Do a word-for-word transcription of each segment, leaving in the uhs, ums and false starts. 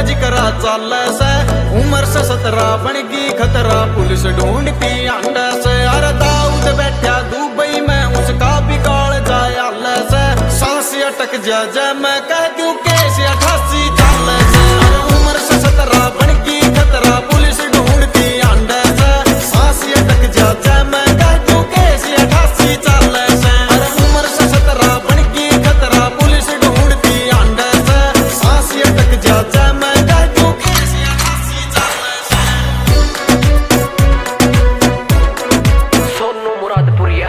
जिकरा चाल से उम्र से सतरा बनगी खतरा पुलिस ढूंढती अंडा से। अरे दाऊद बैठा दुबई में उसका बिगाड़ जाए आल से सांस अटक जा जय मैं कह दूं केस अठासी चाल से। अरे उम्र से सतरा बनगी खतरा पुलिस ढूंढती अंडा से सांस अटक जा जय मैं कह दूं केस अठासी चाल से। अरे उम्र से सतरा बनगी खतरा पुलिस ढूंढती अंडा से सांस अटक जा जय मैं कह दूं केस अठासी चाल से। सोनू मुरादपुरिया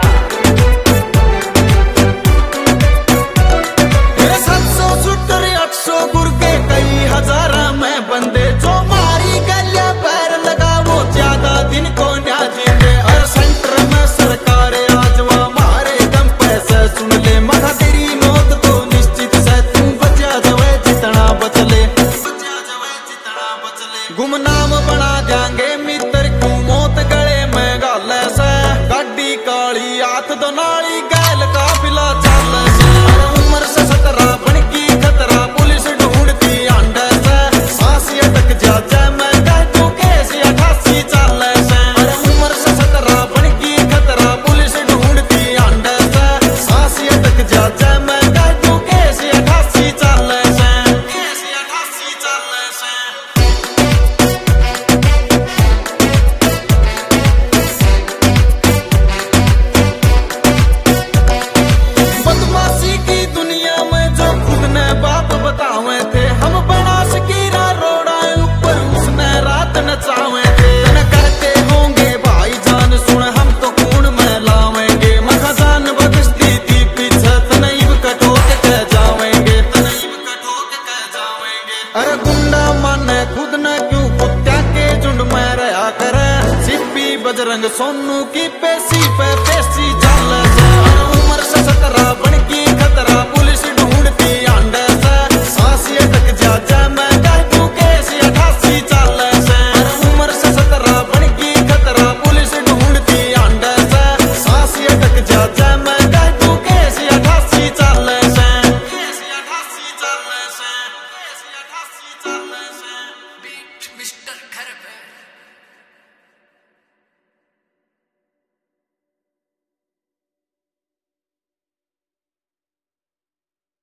गुरके कई हजार में बंदे जो मारी गलिया पैर लगा वो ज्यादा दिन को न्या जीते। और सेंटर में सरकार आज वो मारे दम पैसे सुन ले मथा तेरी मौत तो निश्चित से तू बचा जावे जितना बचले बचा जावे जितना बचले। गुमनाम बना जाएंगे मित्र क्यों मौत गले में गाल से गाड़ी काली हाथ दो नाली गैल काफिला चाल से। उम्र से सतरा बनकी खतरा पुलिस ढूंढती अंडा से सांस अटक जा जय मैं कह दूं केस अठासी चाल से। अरे उम्र से सतरा बनकी खतरा पुलिस ढूंढती अंडा से सांस अटक जा जय मैं कह दूं केस अठासी चाल से केस अठासी चाल से। बदमाशी की दुनिया में जो खुद ने बाप बतावे थे हम बना सकीरा रोड़ा ऊपर उसने रात नचावे थे। न करते होंगे भाई जान सुन हम तो खून में लावेंगे मखा जान बख्शती थी पीछे तनईब कटोक कह जावेंगे तनईब कटोक कह जावेंगे। अरे गुंडा माने खुद न क्यों कुत्ता के झुंड में रहा करे सिप्पी बजरंग सोनू की पेशी पे पेशी चाल से। उम्र से सतरा